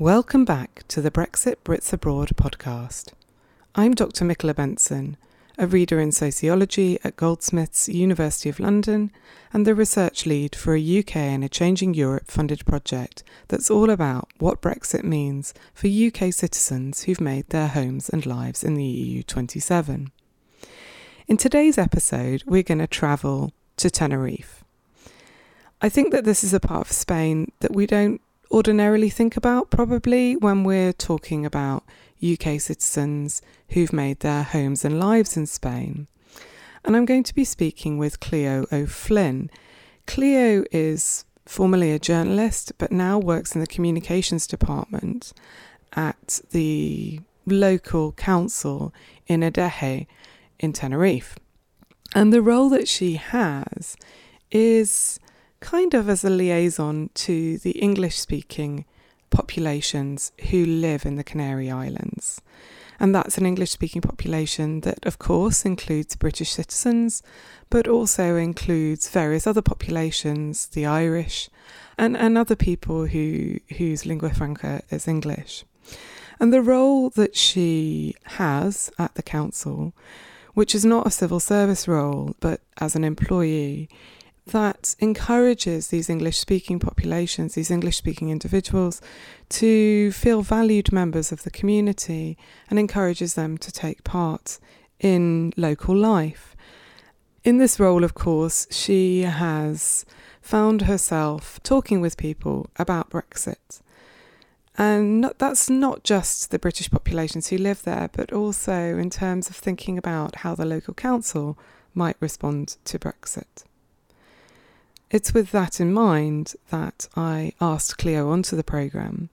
Welcome back to the Brexit Brits Abroad podcast. I'm Dr. Michaela Benson, a reader in sociology at Goldsmiths, University of London, and the research lead for a UK and a Changing Europe funded project that's all about what Brexit means for UK citizens who've made their homes and lives in the EU 27. In today's episode, we're going to travel to Tenerife. I think that this is a part of Spain that we don't ordinarily think about probably when we're talking about UK citizens who've made their homes and lives in Spain. And I'm going to be speaking with Cleo O'Flynn. Cleo is formerly a journalist, but now works in the communications department at the local council in Adeje in Tenerife. And the role that she has is kind of as a liaison to the English-speaking populations who live in the Canary Islands. And that's an English-speaking population that, of course, includes British citizens, but also includes various other populations, the Irish, and other people whose lingua franca is English. And the role that she has at the council, which is not a civil service role, but as an employee, that encourages these English-speaking populations, these English-speaking individuals, to feel valued members of the community and encourages them to take part in local life. In this role, of course, she has found herself talking with people about Brexit. And that's not just the British populations who live there, but also in terms of thinking about how the local council might respond to Brexit. It's with that in mind that I asked Cleo onto the programme.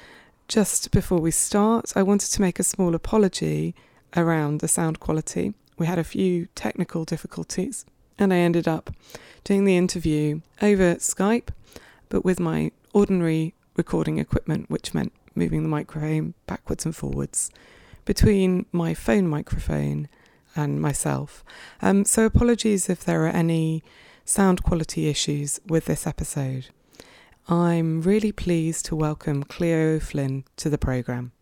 Just before we start, I wanted to make a small apology around the sound quality. We had a few technical difficulties and I ended up doing the interview over Skype, but with my ordinary recording equipment, which meant moving the microphone backwards and forwards between my phone microphone and myself. So apologies if there are any sound quality issues with this episode. I'm really pleased to welcome Cleo O'Flynn to the programme.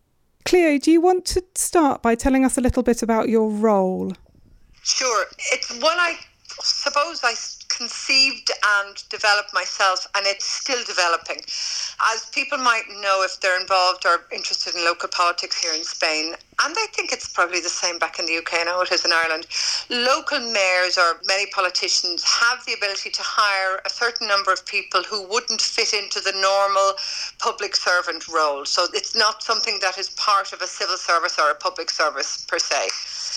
Cleo, do you want to start by telling us a little bit about your role? Sure. It's one I suppose I conceived and developed myself, and it's still developing. As people might know if they're involved or interested in local politics here in Spain, and I think it's probably the same back in the UK now it is in Ireland, local mayors or many politicians have the ability to hire a certain number of people who wouldn't fit into the normal public servant role. So it's not something that is part of a civil service or a public service per se.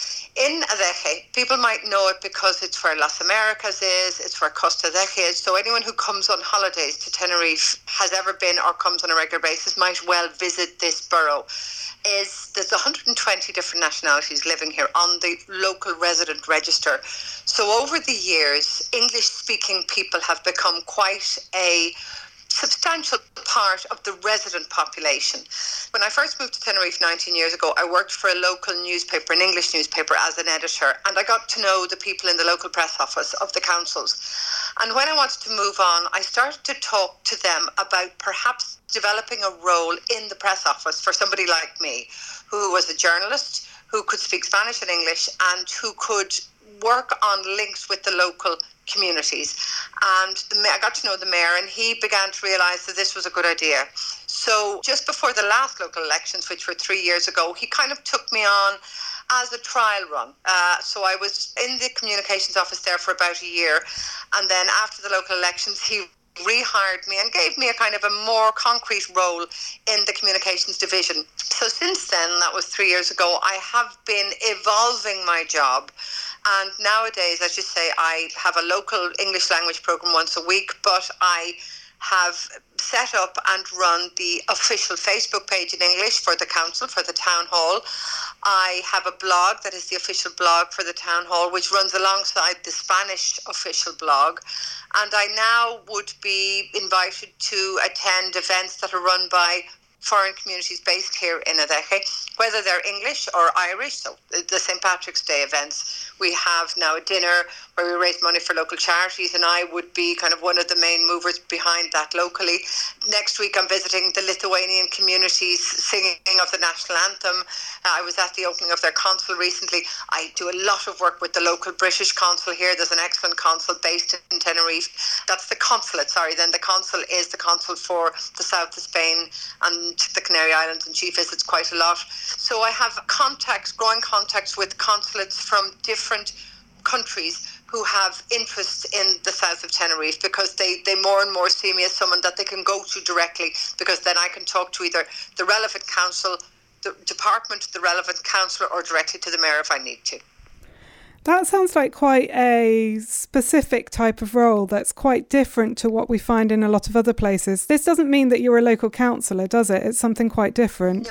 In Adeje, people might know it because it's where Las Americas is, it's where Costa Adeje is, so anyone who comes on holidays to Tenerife, has ever been or comes on a regular basis, might well visit this borough. There's 120 different nationalities living here on the local resident register. So over the years, English-speaking people have become quite a substantial part of the resident population. When I first moved to Tenerife 19 years ago, I worked for a local newspaper, an English newspaper, as an editor, and I got to know the people in the local press office of the councils. And when I wanted to move on, I started to talk to them about perhaps developing a role in the press office for somebody like me, who was a journalist, who could speak Spanish and English, and who could work on links with the local communities. And I got to know the mayor, and he began to realise that this was a good idea. So just before the last local elections, which were 3 years ago, he kind of took me on as a trial run. So I was in the communications office there for about a year, and then after the local elections, he rehired me and gave me a kind of a more concrete role in the communications division. So since then, that was 3 years ago, I have been evolving my job. And nowadays, as you say, I have a local English language program once a week, but I have set up and run the official Facebook page in English for the council, for the town hall. I have a blog that is the official blog for the town hall, which runs alongside the Spanish official blog. And I now would be invited to attend events that are run by foreign communities based here in Adeje, whether they're English or Irish, so the St. Patrick's Day events. We have now a dinner where we raise money for local charities, and I would be kind of one of the main movers behind that locally. Next week I'm visiting the Lithuanian communities singing of the national anthem. I was at the opening of their consul recently. I do a lot of work with the local British consul here. There's an excellent consul based in Tenerife. That's the consulate, sorry. Then the consul is the consul for the south of Spain and the Canary Islands, and she visits quite a lot. So I have growing contacts with consulates from different countries who have interests in the south of Tenerife, because they more and more see me as someone that they can go to directly, because then I can talk to either the relevant council, the department, the relevant councillor, or directly to the mayor if I need to. That sounds like quite a specific type of role that's quite different to what we find in a lot of other places. This doesn't mean that you're a local councillor, does it? It's something quite different.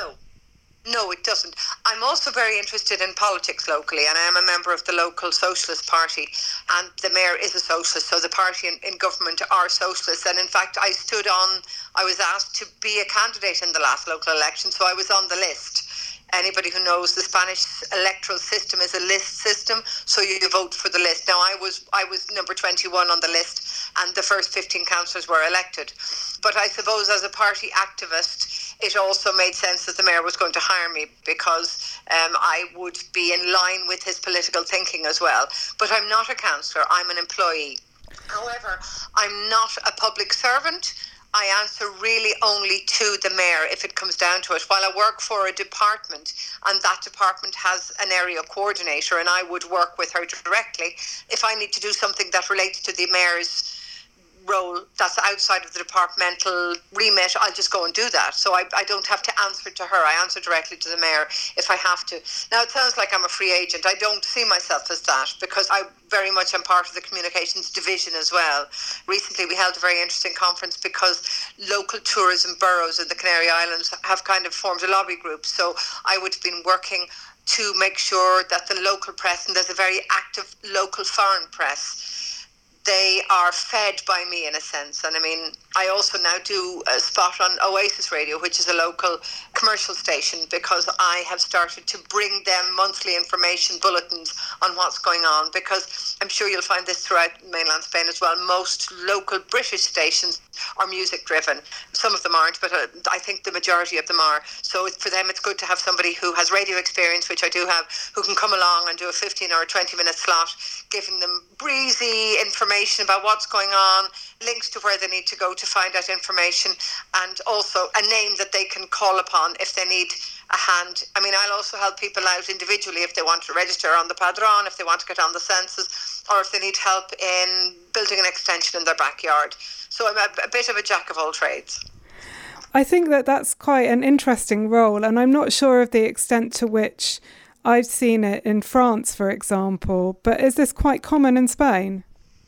No, it doesn't. I'm also very interested in politics locally, and I am a member of the local Socialist Party, and the mayor is a socialist, so the party in government are socialists. And in fact, I was asked to be a candidate in the last local election, so I was on the list. Anybody who knows the Spanish electoral system is a list system, so you vote for the list. Now, I was number 21 on the list, and the first 15 councillors were elected. But I suppose as a party activist, it also made sense that the mayor was going to hire me, because I would be in line with his political thinking as well. But I'm not a councillor, I'm an employee. However, I'm not a public servant. I answer really only to the mayor if it comes down to it. While I work for a department, and that department has an area coordinator, and I would work with her directly. If I need to do something that relates to the mayor's role that's outside of the departmental remit, I'll just go and do that. So I don't have to answer to her. I answer directly to the mayor if I have to. Now, it sounds like I'm a free agent. I don't see myself as that, because I very much am part of the communications division as well. Recently we held a very interesting conference because local tourism boroughs in the Canary Islands have kind of formed a lobby group. So I would have been working to make sure that the local press, and there's a very active local foreign press, they are fed by me in a sense. And I mean, I also now do a spot on Oasis Radio, which is a local commercial station, because I have started to bring them monthly information bulletins on what's going on, because I'm sure you'll find this throughout mainland Spain as well. Most local British stations are music driven. Some of them aren't, but I think the majority of them are. So for them, it's good to have somebody who has radio experience, which I do have, who can come along and do a 15 or a 20 minute slot, giving them breezy information about what's going on, links to where they need to go to find out information, and also a name that they can call upon if they need a hand. I mean, I'll also help people out individually if they want to register on the Padrón, if they want to get on the census, or if they need help in building an extension in their backyard. So I'm a bit of a jack of all trades. I think that that's quite an interesting role, and I'm not sure of the extent to which I've seen it in France, for example, but is this quite common in Spain?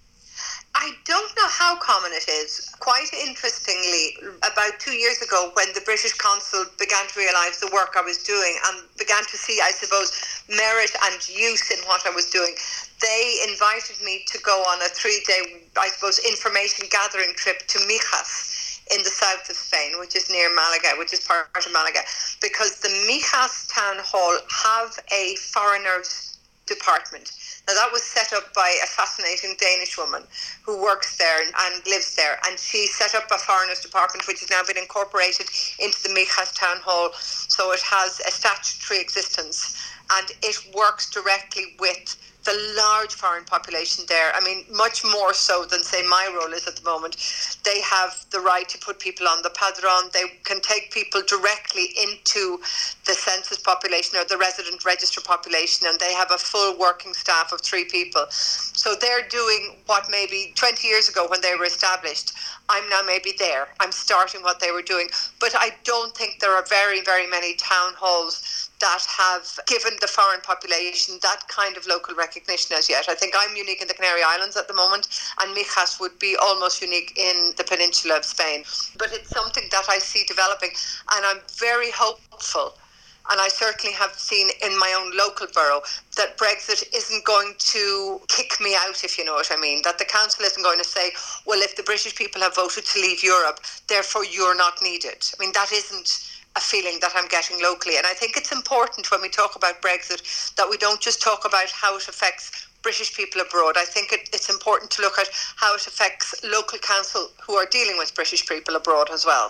I don't know how common it is. Quite interestingly, about 2 years ago, when the British consul began to realise the work I was doing and began to see, I suppose, merit and use in what I was doing, they invited me to go on a 3-day, I suppose, information gathering trip to Mijas in the south of Spain, which is near Malaga, which is part of Malaga, because the Mijas town hall have a foreigners department. Now, that was set up by a fascinating Danish woman who works there and lives there. And she set up a foreigners department, which has now been incorporated into the Mijas Town Hall. So it has a statutory existence, and it works directly with the large foreign population there. I mean, much more so than, say, my role is at the moment. They have the right to put people on the Padrón. They can take people directly into the census population or the resident register population, and they have a full working staff of 3 people. So they're doing what maybe 20 years ago when they were established, I'm now maybe there. I'm starting what they were doing. But I don't think there are very, very many town halls that have given the foreign population that kind of local recognition as yet. I think I'm unique in the Canary Islands at the moment, and Mijas would be almost unique in the peninsula of Spain. But it's something that I see developing, and I'm very hopeful. And I certainly have seen in my own local borough that Brexit isn't going to kick me out, if you know what I mean. That the council isn't going to say, well, if the British people have voted to leave Europe, therefore you're not needed. I mean, that isn't a feeling that I'm getting locally. And I think it's important when we talk about Brexit that we don't just talk about how it affects British people abroad. I think it's important to look at how it affects local council who are dealing with British people abroad as well.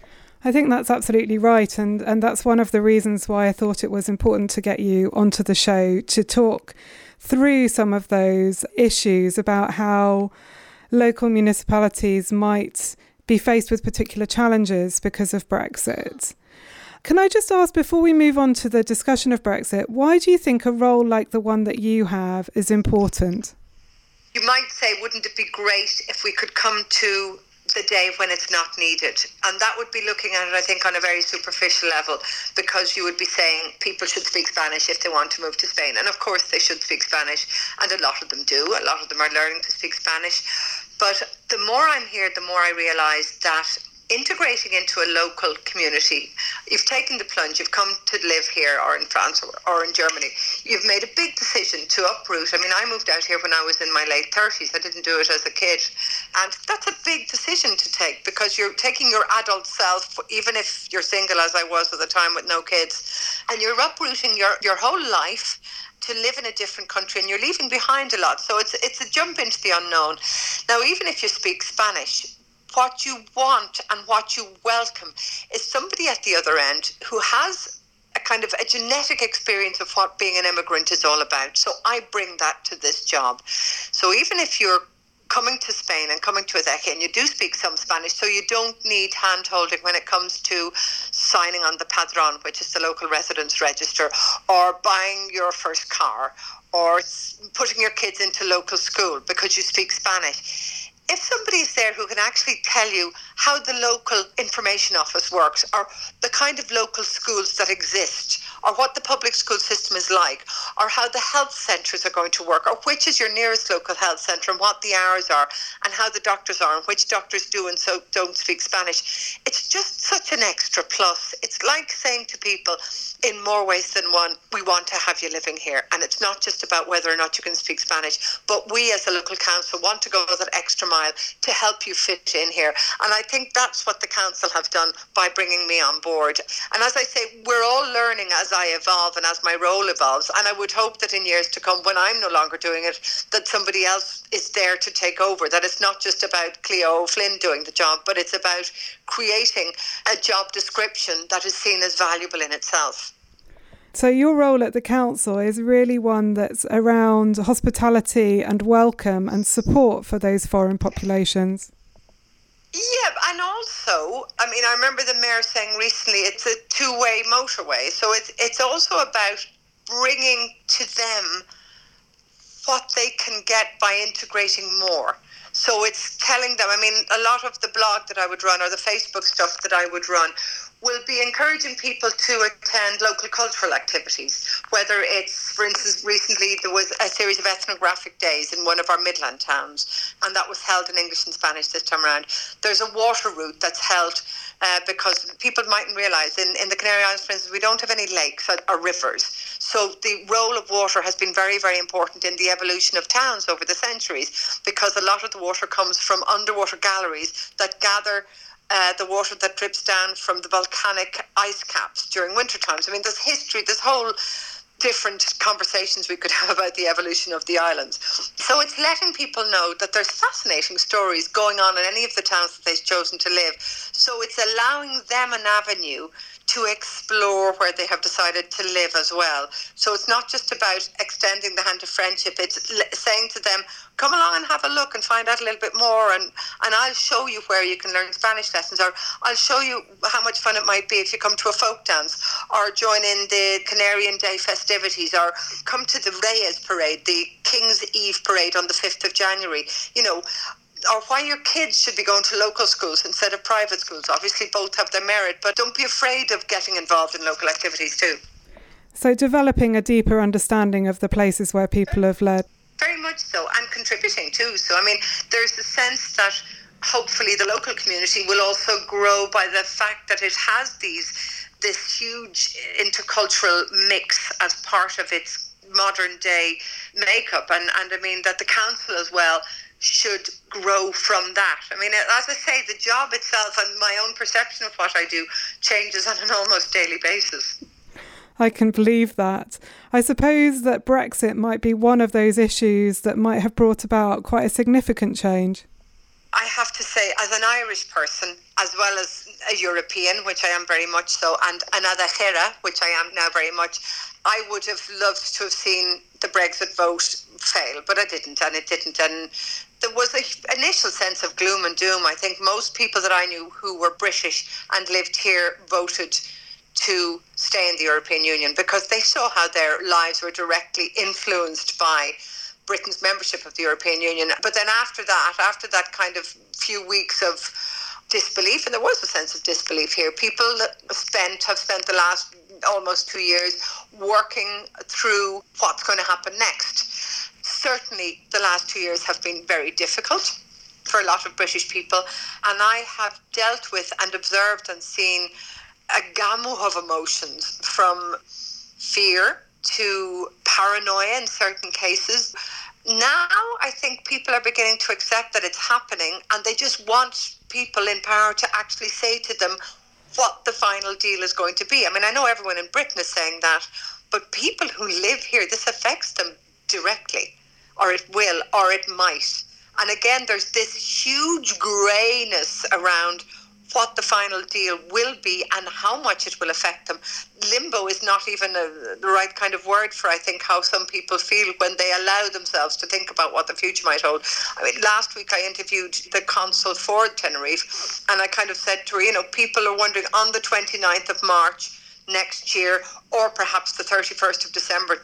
I think that's absolutely right. And that's one of the reasons why I thought it was important to get you onto the show to talk through some of those issues about how local municipalities might be faced with particular challenges because of Brexit. Can I just ask, before we move on to the discussion of Brexit, why do you think a role like the one that you have is important? You might say, wouldn't it be great if we could come to the day when it's not needed? And that would be looking at it, I think, on a very superficial level, because you would be saying people should speak Spanish if they want to move to Spain. And of course they should speak Spanish, and a lot of them do. A lot of them are learning to speak Spanish. But the more I'm here, the more I realise that integrating into a local community, you've taken the plunge, you've come to live here or in France or in Germany, you've made a big decision to uproot. I mean, I moved out here when I was in my late 30s. I didn't do it as a kid. And that's a big decision to take, because you're taking your adult self, even if you're single as I was at the time with no kids, and you're uprooting your whole life to live in a different country, and you're leaving behind a lot. So it's a jump into the unknown. Now, even if you speak Spanish, what you want and what you welcome is somebody at the other end who has a kind of a genetic experience of what being an immigrant is all about. So I bring that to this job. So even if you're coming to Spain and coming to Adeje, and you do speak some Spanish, so you don't need hand-holding when it comes to signing on the Padrón, which is the local residence register, or buying your first car, or putting your kids into local school because you speak Spanish. If somebody's there who can actually tell you how the local information office works, or the kind of local schools that exist, or what the public school system is like, or how the health centres are going to work, or which is your nearest local health centre and what the hours are, and how the doctors are, and which doctors do and so don't speak Spanish, it's just such an extra plus. It's like saying to people, in more ways than one, we want to have you living here. And it's not just about whether or not you can speak Spanish, but we as a local council want to go that extra mile to help you fit in here. And I think that's what the council have done by bringing me on board. And as I say, we're all learning as I evolve and as my role evolves. And I would hope that in years to come, when I'm no longer doing it, that somebody else is there to take over, that it's not just about Cleo O'Flynn doing the job, but it's about creating a job description that is seen as valuable in itself. So your role at the council is really one that's around hospitality and welcome and support for those foreign populations. Yeah, and also, I mean, I remember the mayor saying recently it's a two-way motorway. So it's also about bringing to them what they can get by integrating more. So it's telling them, I mean, a lot of the blog that I would run or the Facebook stuff that I would run will be encouraging people to attend local cultural activities, whether it's, for instance, recently there was a series of ethnographic days in one of our Midland towns, and that was held in English and Spanish this time around. There's a water route that's held because people mightn't realise, in the Canary Islands, for instance, we don't have any lakes or rivers. So the role of water has been very, very important in the evolution of towns over the centuries, because a lot of the water comes from underwater galleries that gather the water that drips down from the volcanic ice caps during winter times. I mean, there's history, there's whole different conversations we could have about the evolution of the islands. So it's letting people know that there's fascinating stories going on in any of the towns that they've chosen to live. So it's allowing them an avenue to explore where they have decided to live as well. So it's not just about extending the hand of friendship, it's saying to them, come along and have a look and find out a little bit more, and I'll show you where you can learn Spanish lessons, or I'll show you how much fun it might be if you come to a folk dance, or join in the Canarian Day festivities, or come to the Reyes Parade, the King's Eve Parade on the 5th of January, you know, or why your kids should be going to local schools instead of private schools. Obviously both have their merit, but don't be afraid of getting involved in local activities too. So developing a deeper understanding of the places where people have led. Very much so, and contributing too. So I mean, there's a sense that hopefully the local community will also grow by the fact that it has this huge intercultural mix as part of its modern day makeup, and I mean that the council as well should grow from that. I mean, as I say, the job itself and my own perception of what I do changes on an almost daily basis. I can believe that. I suppose that Brexit might be one of those issues that might have brought about quite a significant change. I have to say, as an Irish person, as well as a European, which I am very much so, and an Adachera, which I am now very much, I would have loved to have seen the Brexit vote fail, but I didn't, and it didn't. And there was an initial sense of gloom and doom. I think most people that I knew who were British and lived here voted to stay in the European Union because they saw how their lives were directly influenced by Britain's membership of the European Union. But then after that kind of few weeks of disbelief, and there was a sense of disbelief here, people have spent the last almost 2 years working through what's going to happen next. Certainly the last 2 years have been very difficult for a lot of British people, and I have dealt with and observed and seen a gamut of emotions, from fear to paranoia in certain cases. Now I think people are beginning to accept that it's happening, and they just want people in power to actually say to them what the final deal is going to be. I mean, I know everyone in Britain is saying that, but people who live here, this affects them directly, or it will, or it might. And again, there's this huge greyness around what the final deal will be and how much it will affect them. Limbo is not even the right kind of word for, I think, how some people feel when they allow themselves to think about what the future might hold. I mean, last week I interviewed the consul for Tenerife, and I kind of said to her, people are wondering on the 29th of March next year, or perhaps the 31st of December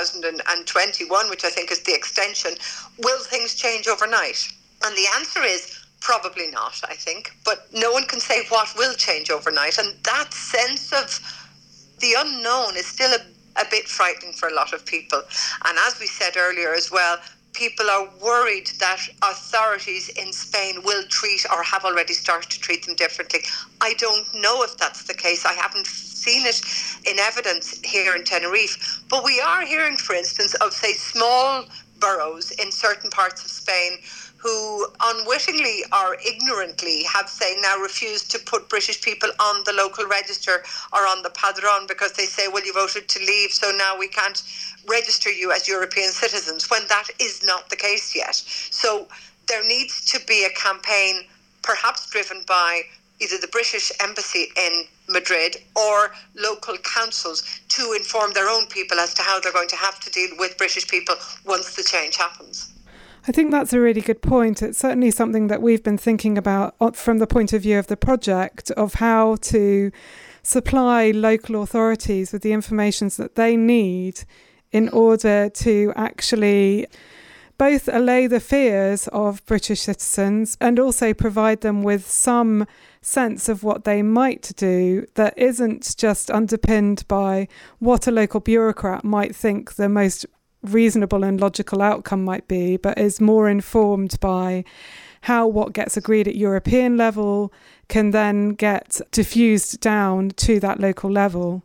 2021, which I think is the extension, will things change overnight? And the answer is probably not, I think, but no one can say what will change overnight. And that sense of the unknown is still a bit frightening for a lot of people. And as we said earlier as well, people are worried that authorities in Spain will treat, or have already started to treat them differently. I don't know if that's the case. I haven't seen it in evidence here in Tenerife. But we are hearing, for instance, of, say, small boroughs in certain parts of Spain who unwittingly or ignorantly have, say, now refused to put British people on the local register or on the padrón because they say, well, you voted to leave, so now we can't register you as European citizens, when that is not the case yet. So there needs to be a campaign, perhaps driven by either the British embassy in Madrid or local councils, to inform their own people as to how they're going to have to deal with British people once the change happens. I think that's a really good point. It's certainly something that we've been thinking about from the point of view of the project, of how to supply local authorities with the information that they need in order to actually both allay the fears of British citizens and also provide them with some sense of what they might do that isn't just underpinned by what a local bureaucrat might think the most reasonable and logical outcome might be, but is more informed by how what gets agreed at European level can then get diffused down to that local level.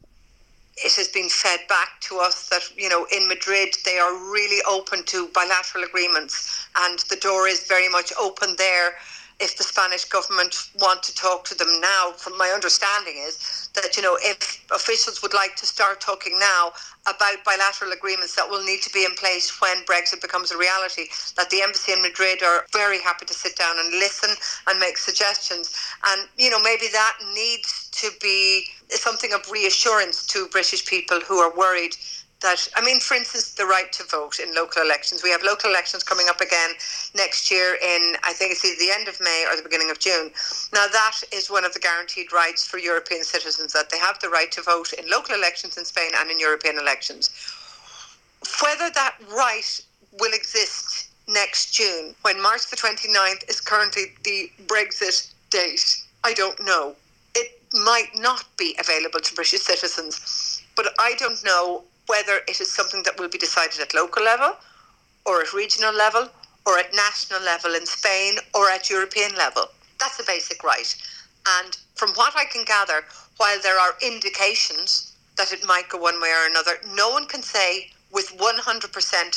It has been fed back to us that, in Madrid, they are really open to bilateral agreements, and the door is very much open there if the Spanish government want to talk to them now. From my understanding is that, if officials would like to start talking now about bilateral agreements that will need to be in place when Brexit becomes a reality, that the embassy in Madrid are very happy to sit down and listen and make suggestions. And, maybe that needs to be something of reassurance to British people who are worried that, for instance, the right to vote in local elections. We have local elections coming up again next year in, I think it's either the end of May or the beginning of June. Now, that is one of the guaranteed rights for European citizens, that they have the right to vote in local elections in Spain and in European elections. Whether that right will exist next June, when March the 29th is currently the Brexit date, I don't know. It might not be available to British citizens, but I don't know whether it is something that will be decided at local level or at regional level or at national level in Spain or at European level. That's a basic right. And from what I can gather, while there are indications that it might go one way or another, no one can say with 100%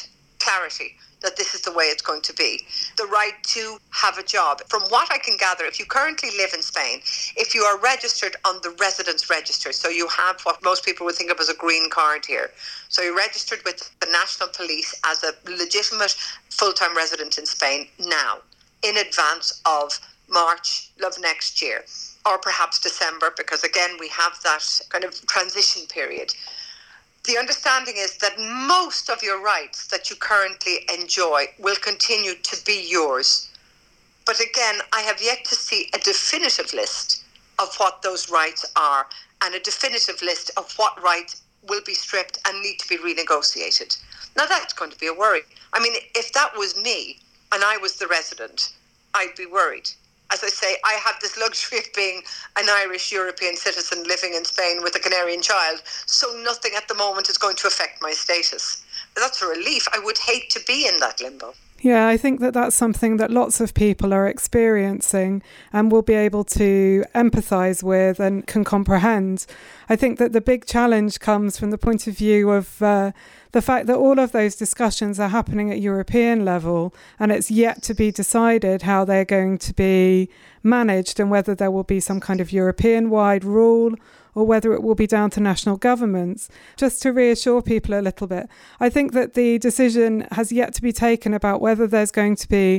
clarity that this is the way it's going to be. The right to have a job. From what I can gather, if you currently live in Spain, if you are registered on the residence register, so you have what most people would think of as a green card here. So you're registered with the National Police as a legitimate full-time resident in Spain now, in advance of March of next year, or perhaps December, because again, we have that kind of transition period. The understanding is that most of your rights that you currently enjoy will continue to be yours. But again, I have yet to see a definitive list of what those rights are and a definitive list of what rights will be stripped and need to be renegotiated. Now, that's going to be a worry. I mean, if that was me and I was the resident, I'd be worried. As I say, I have this luxury of being an Irish European citizen living in Spain with a Canarian child, so nothing at the moment is going to affect my status. That's a relief. I would hate to be in that limbo. Yeah, I think that that's something that lots of people are experiencing and will be able to empathise with and can comprehend. I think that the big challenge comes from the point of view of the fact that all of those discussions are happening at European level, and it's yet to be decided how they're going to be managed and whether there will be some kind of European-wide rule or whether it will be down to national governments. Just to reassure people a little bit, I think that the decision has yet to be taken about whether it's going to be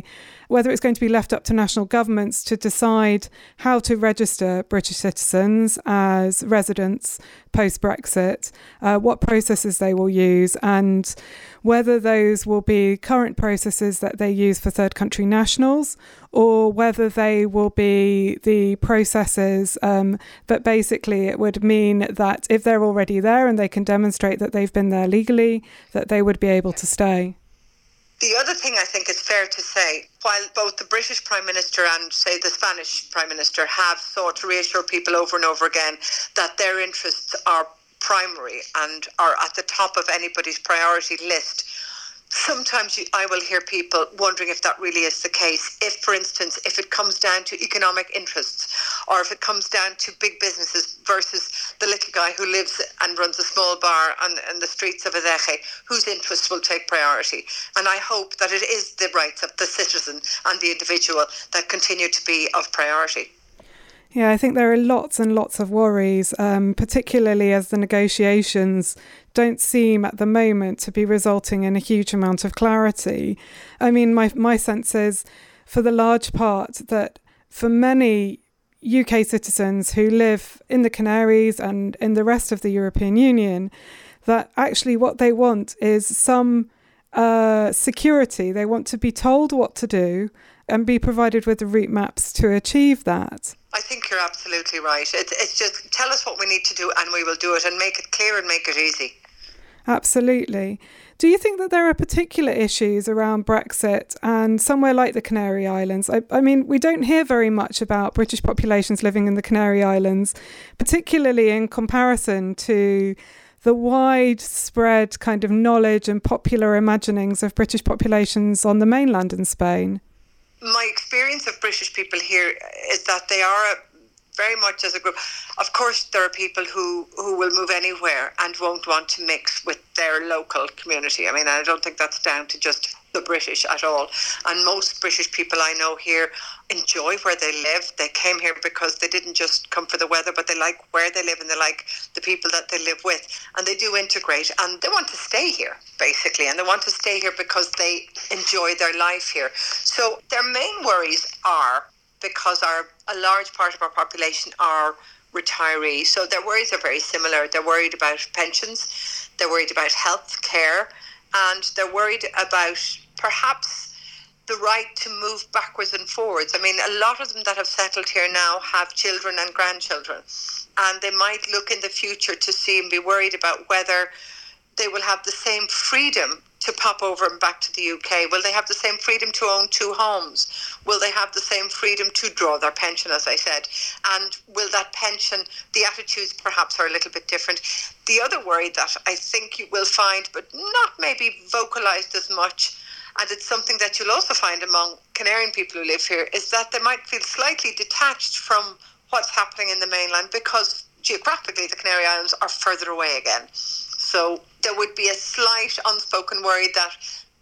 left up to national governments to decide how to register British citizens as residents post-Brexit, what processes they will use, and whether those will be current processes that they use for third country nationals, or whether they will be the processes that basically it would mean that if they're already there and they can demonstrate that they've been there legally, that they would be able to stay. The other thing I think is fair to say, while both the British Prime Minister and, say, the Spanish Prime Minister have sought to reassure people over and over again that their interests are primary and are at the top of anybody's priority list, sometimes I will hear people wondering if that really is the case. If, for instance, if it comes down to economic interests, or if it comes down to big businesses versus the little guy who lives and runs a small bar on the streets of Adeje, whose interests will take priority. And I hope that it is the rights of the citizen and the individual that continue to be of priority. Yeah, I think there are lots and lots of worries, particularly as the negotiations don't seem at the moment to be resulting in a huge amount of clarity. I mean, my sense is, for the large part, that for many UK citizens who live in the Canaries and in the rest of the European Union, that actually what they want is some security. They want to be told what to do and be provided with the route maps to achieve that. I think you're absolutely right. It's just tell us what we need to do and we will do it, and make it clear and make it easy. Absolutely. Do you think that there are particular issues around Brexit and somewhere like the Canary Islands? I mean, we don't hear very much about British populations living in the Canary Islands, particularly in comparison to the widespread kind of knowledge and popular imaginings of British populations on the mainland in Spain. My experience of British people here is that they are very much as a group. Of course, there are people who will move anywhere and won't want to mix with their local community. I mean, I don't think that's down to just the British at all. And most British people I know here enjoy where they live. They came here because they didn't just come for the weather, but they like where they live and they like the people that they live with. And they do integrate and they want to stay here, basically. And they want to stay here because they enjoy their life here. So their main worries are, because a large part of our population are retirees. So their worries are very similar. They're worried about pensions, they're worried about health care, and they're worried about perhaps the right to move backwards and forwards. I mean, a lot of them that have settled here now have children and grandchildren, and they might look in the future to see and be worried about whether they will have the same freedom to pop over and back to the UK. Will they have the same freedom to own 2 homes? Will they have the same freedom to draw their pension, as I said? And will that pension, the attitudes perhaps are a little bit different. The other worry that I think you will find, but not maybe vocalised as much, and it's something that you'll also find among Canarian people who live here, is that they might feel slightly detached from what's happening in the mainland because geographically the Canary Islands are further away again. So there would be a slight unspoken worry that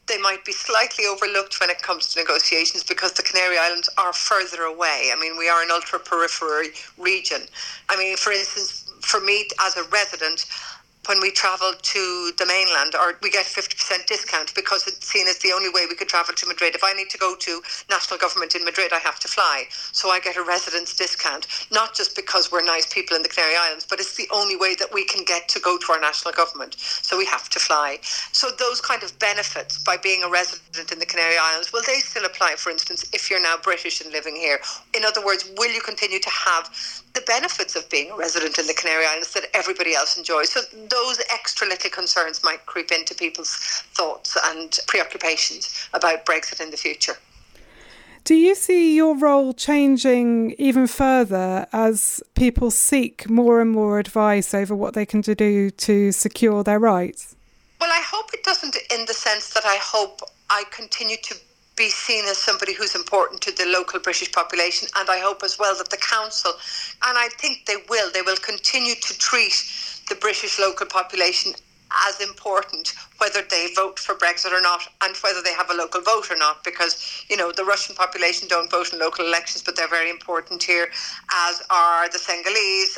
they might be slightly overlooked when it comes to negotiations because the Canary Islands are further away. I mean, we are an ultra-periphery region. I mean, for instance, for me as a resident, when we travel to the mainland, or we get 50% discount because it's seen as the only way we could travel to Madrid. If I need to go to national government in Madrid, I have to fly. So I get a residence discount, not just because we're nice people in the Canary Islands, but it's the only way that we can get to go to our national government. So we have to fly. So those kind of benefits by being a resident in the Canary Islands, will they still apply, for instance, if you're now British and living here? In other words, will you continue to have the benefits of being a resident in the Canary Islands that everybody else enjoys? So those extra little concerns might creep into people's thoughts and preoccupations about Brexit in the future. Do you see your role changing even further as people seek more and more advice over what they can do to secure their rights? Well, I hope it doesn't, in the sense that I hope I continue to be seen as somebody who's important to the local British population, and I hope as well that the council, and I think they will continue to treat the British local population as important, whether they vote for Brexit or not, and whether they have a local vote or not, because, you know, the Russian population don't vote in local elections, but they're very important here, as are the Senegalese,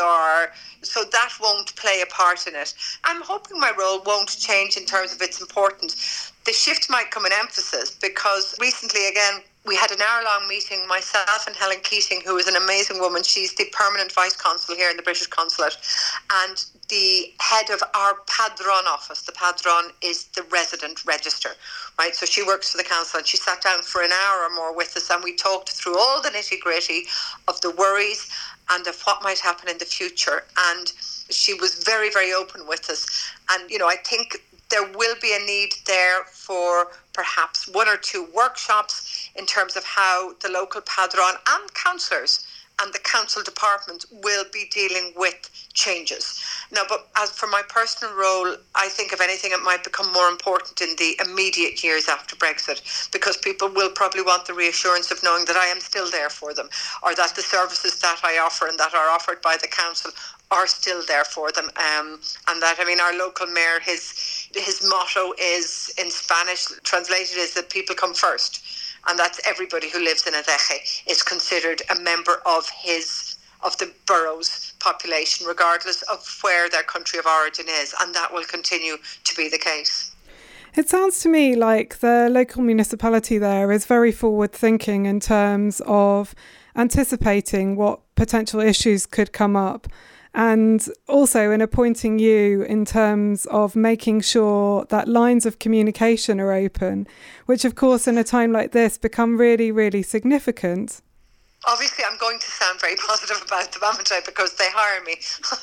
so that won't play a part in it. I'm hoping my role won't change in terms of its importance. The shift might come in emphasis, because recently, again, we had an hour-long meeting, myself and Helen Keating, who is an amazing woman. She's the permanent vice consul here in the British consulate, and the head of our Padron office. The Padron is the resident register, right? So she works for the council, and she sat down for an hour or more with us, and we talked through all the nitty-gritty of the worries and of what might happen in the future. And she was very, very open with us. And, you know, I think there will be a need there for perhaps one or two workshops in terms of how the local Padron and councillors and the council department will be dealing with changes. Now, but as for my personal role, I think if anything, it might become more important in the immediate years after Brexit, because people will probably want the reassurance of knowing that I am still there for them, or that the services that I offer and that are offered by the council are still there for them. And that, I mean, our local mayor, his motto is, in Spanish translated, is that people come first. And that's everybody who lives in Adeje is considered a member of the borough's population, regardless of where their country of origin is. And that will continue to be the case. It sounds to me like the local municipality there is very forward thinking in terms of anticipating what potential issues could come up, and also in appointing you in terms of making sure that lines of communication are open, which of course in a time like this become really, really significant. Obviously, I'm going to sound very positive about them, haven't I, because they hire me.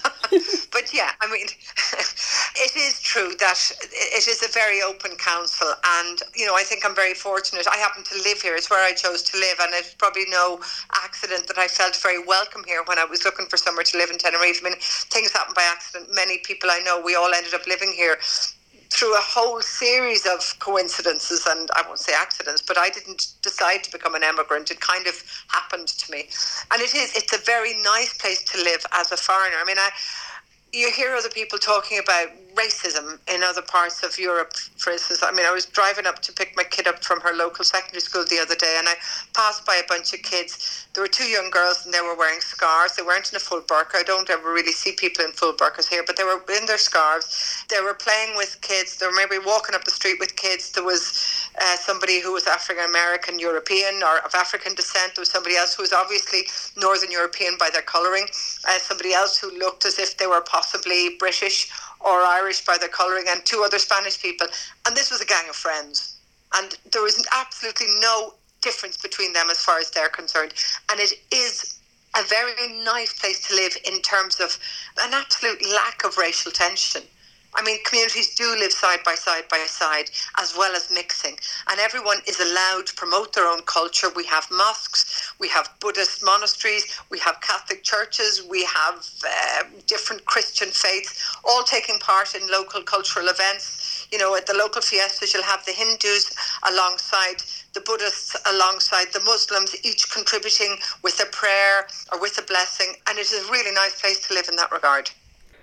But yeah, I mean, it is true that it is a very open council, and, you know, I think I'm very fortunate. I happen to live here. It's where I chose to live, and it's probably no accident that I felt very welcome here when I was looking for somewhere to live in Tenerife. I mean, things happen by accident. Many people I know, we all ended up living here through a whole series of coincidences, and I won't say accidents, but I didn't decide to become an emigrant. It kind of happened to me. And it's a very nice place to live as a foreigner. I mean, you hear other people talking about racism in other parts of Europe, for instance. I mean, I was driving up to pick my kid up from her local secondary school the other day, and I passed by a bunch of kids. There were two young girls, and they were wearing scarves. They weren't in a full burqa. I don't ever really see people in full burqas here, but they were in their scarves. They were playing with kids. They were maybe walking up the street with kids. There was somebody who was African-American, European, or of African descent. There was somebody else who was obviously Northern European by their colouring. Somebody else who looked as if they were possibly British or Irish by their colouring, and two other Spanish people. And this was a gang of friends. And there was absolutely no difference between them as far as they're concerned. And it is a very nice place to live in terms of an absolute lack of racial tension. I mean, communities do live side by side, as well as mixing. And everyone is allowed to promote their own culture. We have mosques, we have Buddhist monasteries, we have Catholic churches, we have different Christian faiths, all taking part in local cultural events. You know, at the local fiestas, you'll have the Hindus alongside the Buddhists, alongside the Muslims, each contributing with a prayer or with a blessing. And it is a really nice place to live in that regard.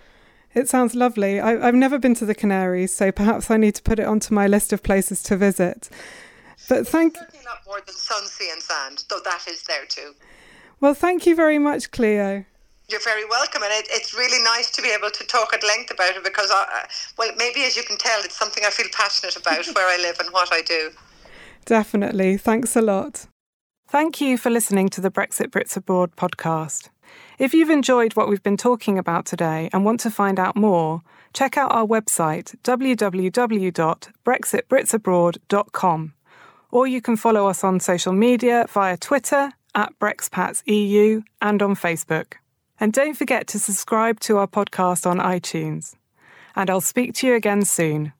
It sounds lovely. I've never been to the Canaries, so perhaps I need to put it onto my list of places to visit. But certainly not more than sun, sea and sand, though that is there too. Well, thank you very much, Cleo. You're very welcome, and it's really nice to be able to talk at length about it because, well, maybe as you can tell, it's something I feel passionate about where I live and what I do. Definitely. Thanks a lot. Thank you for listening to the Brexit Brits Abroad podcast. If you've enjoyed what we've been talking about today and want to find out more, check out our website www.brexitbritsabroad.com, or you can follow us on social media via Twitter @BrexpatsEU and on Facebook. And don't forget to subscribe to our podcast on iTunes. And I'll speak to you again soon.